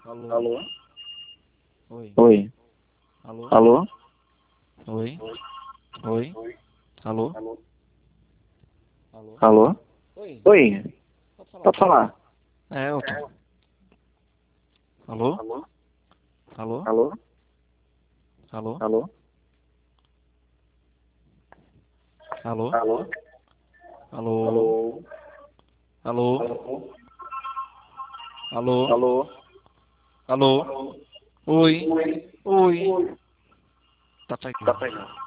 Alô? Oi. Oi. Alô? Alô? Oi? Oi? Alô? Alô? Alô? Oi. Oi. Pode falar. Pode falar? É, Elton. Alô? Alô? Alô? Alô? Alô? Alô? Alô? Alô? Alô? Alô? Alô? Alô? Alô? Alô? Alô? Oi? Oi. Oi? Oi. Tá Tá pegando. pegando.